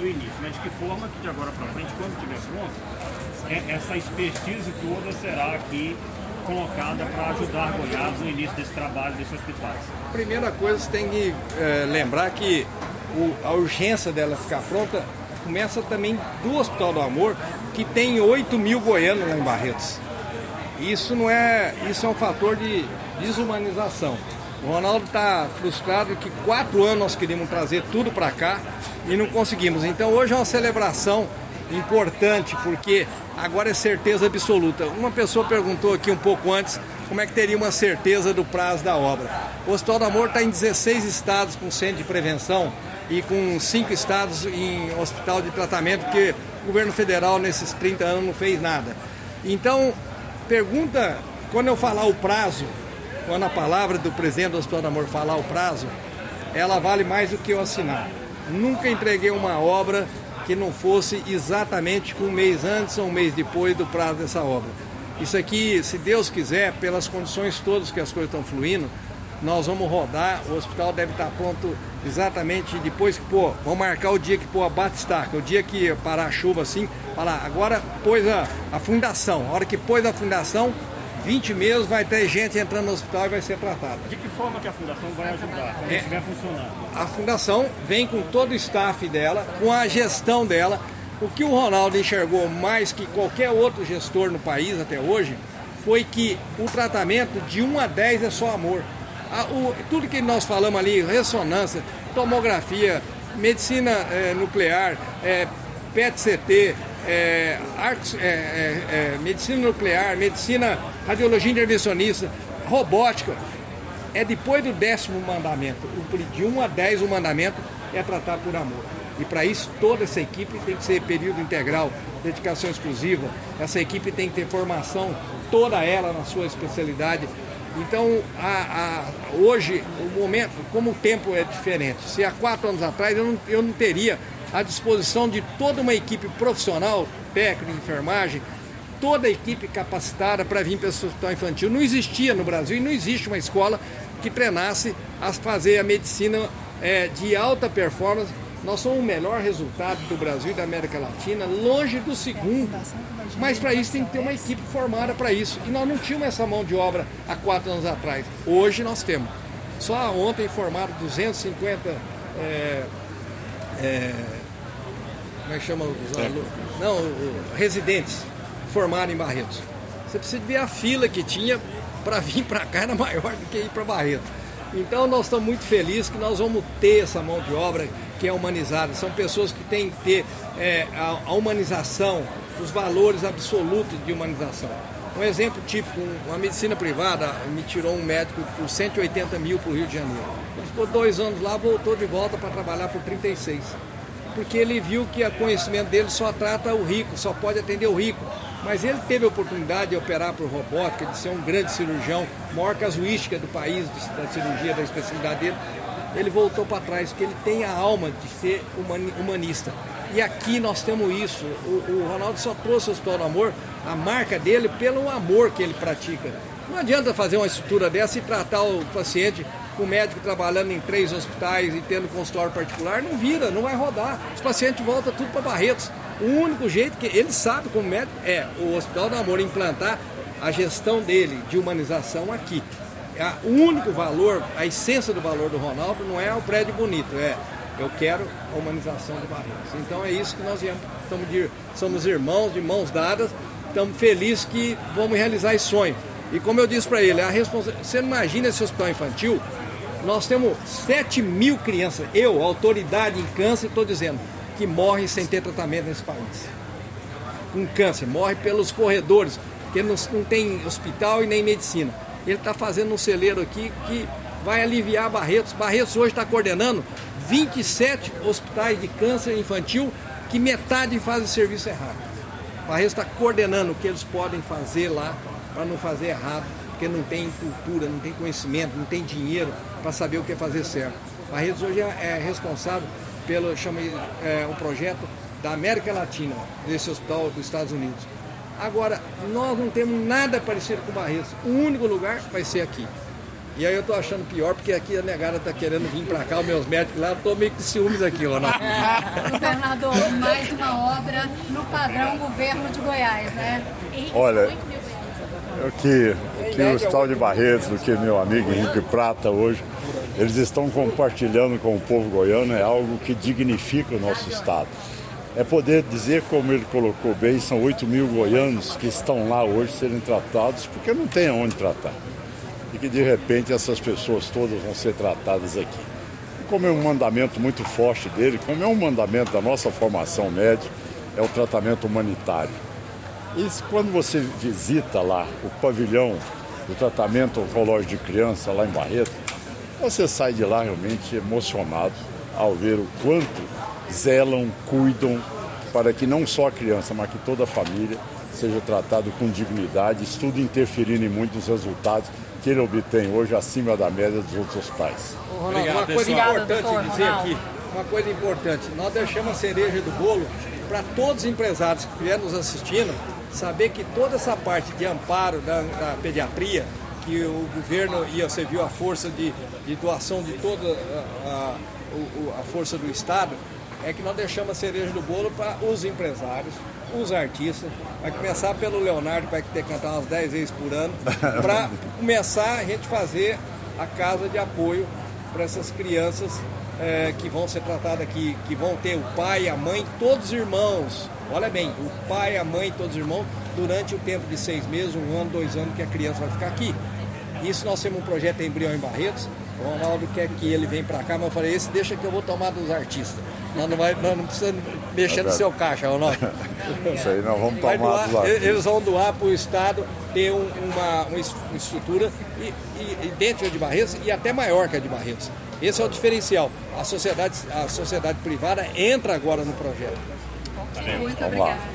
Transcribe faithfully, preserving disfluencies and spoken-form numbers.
do início, mas de que forma que de agora para frente, quando estiver pronto, é, essa expertise toda será aqui colocada para ajudar Goiás no início desse trabalho, desse hospital? Primeira coisa, você tem que é, lembrar que o, a urgência dela ficar pronta começa também do Hospital do Amor, que tem oito mil goianos lá em Barretos. Isso não é, isso é um fator de desumanização. O Ronaldo está frustrado que quatro anos nós queríamos trazer tudo para cá e não conseguimos. Então hoje é uma celebração importante, porque agora é certeza absoluta. Uma pessoa perguntou aqui um pouco antes como é que teria uma certeza do prazo da obra. O Hospital do Amor está em dezesseis estados com centro de prevenção e com cinco estados em hospital de tratamento, porque o governo federal nesses trinta anos não fez nada. Então, pergunta, quando eu falar o prazo, quando a palavra do presidente do Hospital do Amor falar o prazo, ela vale mais do que eu assinar. Nunca entreguei uma obra que não fosse exatamente um mês antes ou um mês depois do prazo dessa obra. Isso aqui, se Deus quiser, pelas condições todas que as coisas estão fluindo, nós vamos rodar, o hospital deve estar pronto exatamente depois que, pô, vamos marcar o dia que pô, a batistaca, o dia que parar a chuva assim, falar, agora pôs a, a fundação, a hora que pôs a fundação, vinte meses vai ter gente entrando no hospital e vai ser tratada. De que forma que a fundação vai ajudar, quando é, estiver funcionando? A fundação vem com todo o staff dela, com a gestão dela. O que o Ronaldo enxergou mais que qualquer outro gestor no país até hoje, foi que o tratamento de um a dez é só amor. A, o, tudo que nós falamos ali, ressonância, tomografia, medicina é, nuclear, é, P E T C T, é, artes, é, é, é, medicina nuclear, medicina, radiologia intervencionista, robótica, é depois do décimo mandamento. De um a dez o mandamento é tratar por amor. E para isso toda essa equipe tem que ser período integral, dedicação exclusiva, essa equipe tem que ter formação, toda ela na sua especialidade. Então, a, a, hoje, o momento, como o tempo é diferente, se há quatro anos atrás eu não, eu não teria à disposição de toda uma equipe profissional, técnica, enfermagem, toda a equipe capacitada para vir para o hospital infantil. Não existia no Brasil e não existe uma escola que treinasse a fazer a medicina é, de alta performance. Nós somos o melhor resultado do Brasil e da América Latina, longe do segundo. Mas para isso tem que ter uma equipe formada para isso. E nós não tínhamos essa mão de obra há quatro anos atrás. Hoje nós temos. Só ontem formaram duzentos e cinquenta é, é, como é que chama os alunos? Não, residentes formados em Barretos. Você precisa ver a fila que tinha para vir para cá, era maior do que ir para Barretos. Então nós estamos muito felizes que nós vamos ter essa mão de obra que é humanizada. São pessoas que têm que ter é, a, a humanização, os valores absolutos de humanização. Um exemplo típico, uma medicina privada me tirou um médico por cento e oitenta mil para o Rio de Janeiro. Ele ficou dois anos lá, voltou de volta para trabalhar por trinta e seis. Porque ele viu que o conhecimento dele só trata o rico, só pode atender o rico. Mas ele teve a oportunidade de operar por robótica, de ser um grande cirurgião, maior casuística do país, da cirurgia, da especialidade dele. Ele voltou para trás, porque ele tem a alma de ser humanista. E aqui nós temos isso. O, o Ronaldo só trouxe o Hospital do Amor, a marca dele, pelo amor que ele pratica. Não adianta fazer uma estrutura dessa e tratar o paciente com o médico trabalhando em três hospitais e tendo consultório particular, não vira, não vai rodar. Os pacientes voltam tudo para Barretos. O único jeito que ele sabe como médico é o Hospital do Amor implantar a gestão dele de humanização aqui. O único valor, a essência do valor do Ronaldo não é o prédio bonito, é eu quero a humanização de Barretos. Então é isso que nós viemos, estamos de, somos irmãos, de mãos dadas, estamos felizes que vamos realizar esse sonho. E como eu disse para ele, a responsabilidade, você não imagina esse hospital infantil, nós temos sete mil crianças, eu, autoridade em câncer, estou dizendo, que morrem sem ter tratamento nesse país. Com câncer, morre pelos corredores, porque não, não tem hospital e nem medicina. Ele está fazendo um celeiro aqui que vai aliviar Barretos. Barretos hoje está coordenando vinte e sete hospitais de câncer infantil que metade fazem serviço errado. Barretos está coordenando o que eles podem fazer lá para não fazer errado, porque não tem cultura, não tem conhecimento, não tem dinheiro para saber o que é fazer certo. Barretos hoje é responsável pelo chama, é, um projeto da América Latina, desse hospital dos Estados Unidos. Agora, nós não temos nada parecido com Barretos. O único lugar vai ser aqui. E aí eu tô achando pior, porque aqui a negada tá querendo vir pra cá, os meus médicos lá, eu tô meio com ciúmes aqui, Ronaldo. Governador, mais uma obra no padrão governo de Goiás, né? Olha, o que, o que o Hospital de Barretos, do que meu amigo Henrique Prata hoje, eles estão compartilhando com o povo goiano é algo que dignifica o nosso estado. É poder dizer, como ele colocou bem, são oito mil goianos que estão lá hoje serem tratados, porque não tem aonde tratar. E que de repente essas pessoas todas vão ser tratadas aqui. E como é um mandamento muito forte dele, como é um mandamento da nossa formação médica, é o tratamento humanitário. E quando você visita lá o pavilhão do tratamento oncológico de criança lá em Barreto, você sai de lá realmente emocionado ao ver o quanto zelam, cuidam para que não só a criança, mas que toda a família seja tratado com dignidade, isso tudo interferindo em muitos resultados que ele obtém hoje acima da média dos outros hospitais. Ô, Ronaldo, uma coisa importante dizer aqui, uma coisa importante, nós deixamos a cereja do bolo para todos os empresários que estiverem nos assistindo, saber que toda essa parte de amparo da, da pediatria, que o governo, e você viu a força de, de doação de toda a, a, a força do Estado, é que nós deixamos a cereja do bolo para os empresários, os artistas, vai começar pelo Leonardo, vai ter que cantar umas dez vezes por ano, para começar a gente fazer a casa de apoio para essas crianças é, que vão ser tratadas aqui, que vão ter o pai, a mãe, todos os irmãos, olha bem, o pai, a mãe, todos os irmãos, durante o tempo de seis meses, um ano, dois anos que a criança vai ficar aqui. Isso nós temos um projeto embrião em Barretos, o Ronaldo quer que ele venha para cá, mas eu falei, esse deixa que eu vou tomar dos artistas. Nós não, vai, nós não precisamos mexer no seu caixa, Ronaldo. Isso aí, nós vamos Vai tomar doar, dos artistas. Eles vão doar para o Estado ter um, uma, uma estrutura e, e, e dentro de Barretos e até maior que a de Barretos. Esse é o diferencial. A sociedade, a sociedade privada entra agora no projeto. Muito Vamos lá. obrigada.